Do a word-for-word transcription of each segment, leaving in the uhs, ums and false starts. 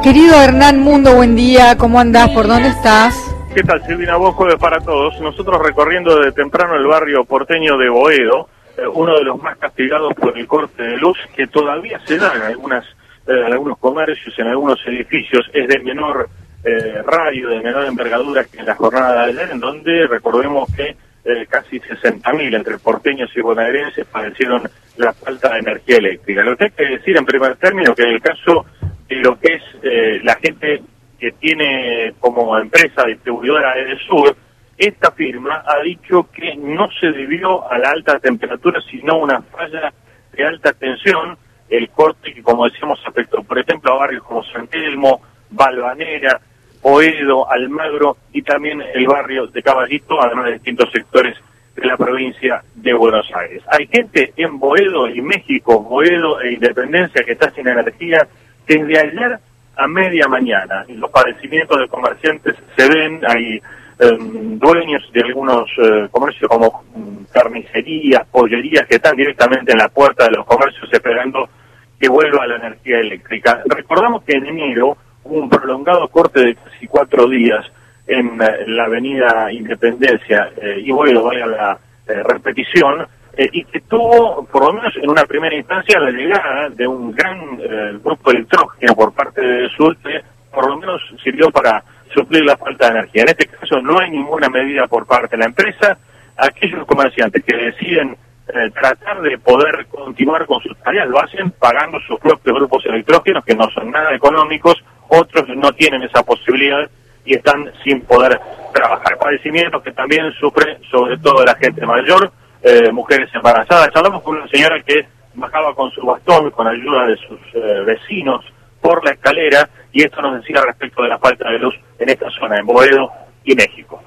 Querido Hernán Mundo, buen día, ¿cómo andás? ¿Por dónde estás? ¿Qué tal, Silvina? Vos, jueves para todos. Nosotros recorriendo desde temprano el barrio porteño de Boedo, eh, uno de los más castigados por el corte de luz, que todavía se da en, algunas, eh, en algunos comercios, en algunos edificios, es de menor eh, radio, de menor envergadura que en la jornada de ayer, en donde recordemos que eh, casi sesenta mil entre porteños y bonaerenses padecieron la falta de energía eléctrica. Lo que hay que decir en primer término que en el caso de lo que es eh, la gente que tiene como empresa distribuidora Edesur, esta firma ha dicho que no se debió a la alta temperatura, sino a una falla de alta tensión, el corte que, como decíamos, afectó, por ejemplo, a barrios como San Telmo, Valvanera, Boedo, Almagro y también el barrio de Caballito, además de distintos sectores de la provincia de Buenos Aires. Hay gente en Boedo y México, Boedo e Independencia, que está sin energía desde ayer a media mañana. Los padecimientos de comerciantes se ven, hay eh, dueños de algunos eh, comercios como carnicerías, pollerías, que están directamente en la puerta de los comercios esperando que vuelva la energía eléctrica. Recordamos que en enero hubo un prolongado corte de casi cuatro días en eh, la avenida Independencia, eh, y bueno, vaya la eh, repetición, Eh, y que tuvo, por lo menos en una primera instancia, la llegada de un gran eh, grupo electrógeno por parte del sur, que por lo menos sirvió para suplir la falta de energía. En este caso no hay ninguna medida por parte de la empresa. Aquellos comerciantes que deciden eh, tratar de poder continuar con sus tareas lo hacen pagando sus propios grupos electrógenos, que no son nada económicos. Otros no tienen esa posibilidad y están sin poder trabajar. Padecimientos que también sufre sobre todo la gente mayor, Eh, mujeres embarazadas. Hablamos con una señora que bajaba con su bastón, con ayuda de sus eh, vecinos, por la escalera, y esto nos decía respecto de la falta de luz en esta zona, en Boedo y México.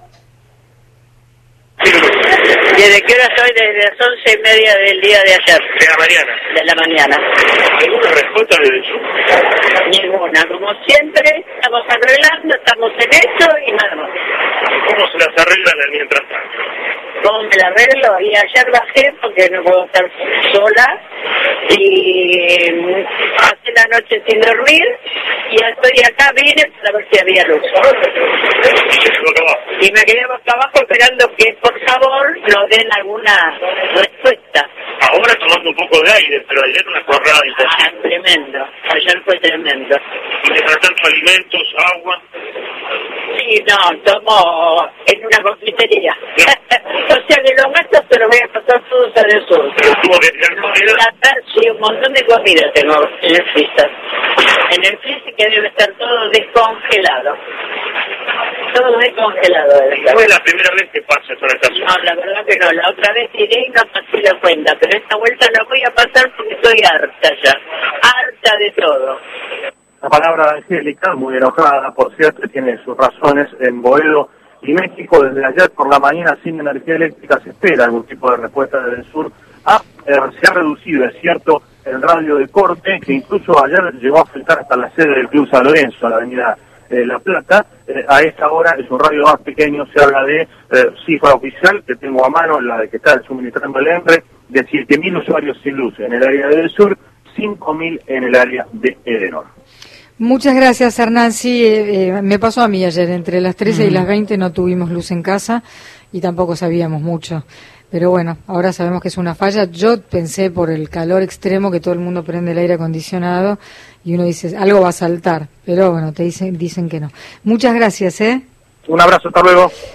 ¿Desde qué hora soy? Desde las once y media del día de ayer. De la mañana. De la mañana. ¿Alguna respuesta de eso? Ninguna. Como siempre, estamos arreglando, estamos en esto y nada más. ¿Cómo se las arreglan mientras tanto? ¿Cómo me la arreglo? Y ayer bajé porque no puedo estar sola y pasé la noche sin dormir y estoy acá, vine para ver si había luz. Y me quedé boca abajo esperando que por favor nos den alguna respuesta. Ahora tomando un poco de aire, pero ayer una jornada imposible. Ah, tremendo. Ayer fue tremendo. Y mientras tanto, alimentos, agua. Sí, no, tomo en una confitería. O sea que los gastos se los voy a pasar todos a Edesur. ¿Tuvo que tirar comida? Sí, un montón de comida tengo en el freezer. En el freezer que debe estar todo descongelado. Todo descongelado debe estar. No es la primera vez que pasa por esta zona. No, la verdad que no. La otra vez tiré y no pasé la cuenta. Pero esta vuelta la voy a pasar porque estoy harta ya. Harta de todo. La palabra Angélica, muy enojada, por cierto, tiene sus razones en Boedo y México. Desde ayer por la mañana sin energía eléctrica se espera algún tipo de respuesta desde el sur. Ah, eh, se ha reducido, es cierto, el radio de corte, que incluso ayer llegó a afectar hasta la sede del Club San Lorenzo, a la avenida eh, La Plata. Eh, a esta hora es un radio más pequeño, se habla de eh, cifra oficial que tengo a mano, la de que está suministrando el ENRE, de siete mil usuarios sin luz en el área del sur, cinco mil en el área de Edenor. Muchas gracias, Hernán. Sí, eh, eh, me pasó a mí ayer, entre las trece mm. y las veinte no tuvimos luz en casa y tampoco sabíamos mucho. Pero bueno, ahora sabemos que es una falla. Yo pensé por el calor extremo que todo el mundo prende el aire acondicionado y uno dice, algo va a saltar. Pero bueno, te dicen, dicen que no. Muchas gracias, ¿eh? Un abrazo, hasta luego.